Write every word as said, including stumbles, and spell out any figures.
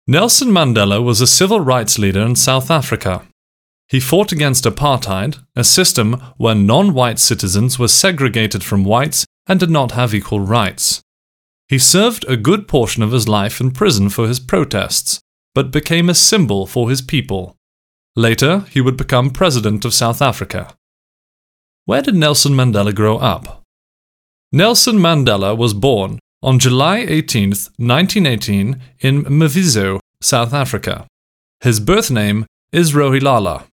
Nelson Mandela was a civil rights leader in South Africa. He fought against apartheid, a system where non-white citizens were segregated from whites and did not have equal rights. He served a good portion of his life in prison for his protests, but became a symbol for his people. Later, he would become president of South Africa. Where did Nelson Mandela grow up? Nelson Mandela was born on July eighteenth, nineteen eighteen in Mvizo, South Africa. His birth name is Rolihlahla.